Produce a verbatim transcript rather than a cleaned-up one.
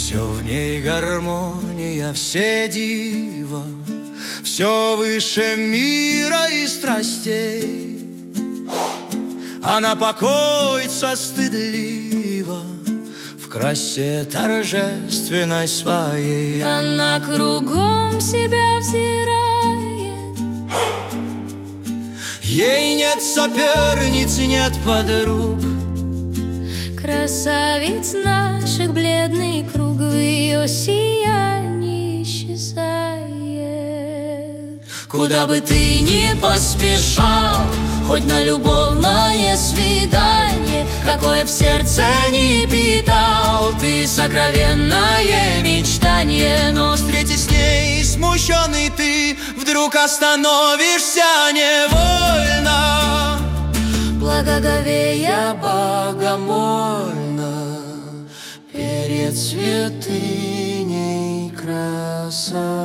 Все в ней гармония, все диво, все выше мира и страстей. Она покоится стыдливо в красе торжественной своей. Она кругом себя взирает, ей нет соперниц, нет подруг. Красавиц наших бледный круг в ее сиянии исчезает. Куда бы ты ни поспешал, хоть на любовное свидание, какое в сердце не питал ты сокровенное мечтание. Но Встретись с ней, смущенный ты, вдруг остановишься невольно, благоговея богомольно перед святыней красоты.